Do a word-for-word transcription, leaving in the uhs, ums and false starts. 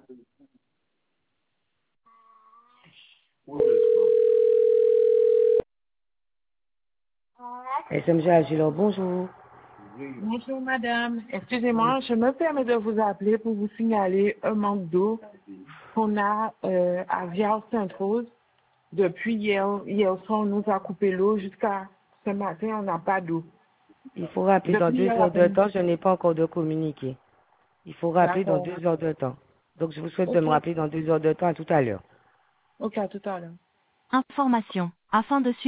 S M G Agilor, bonjour. Bonjour madame, excusez-moi, je me permets de vous appeler pour vous signaler un manque d'eau qu'on a euh, à Viard-Sainte-Rose. Depuis hier, hier soir, on nous a coupé l'eau jusqu'à ce matin, on n'a pas d'eau. Il faut rappeler dans Depuis deux hier heures de après-midi. temps, je n'ai pas encore de communiqué. Il faut rappeler dans D'accord. deux heures de temps. Donc je vous souhaite de Ok, me rappeler dans deux heures de temps à tout à l'heure. ok, à tout à l'heure. Information. Afin de suivre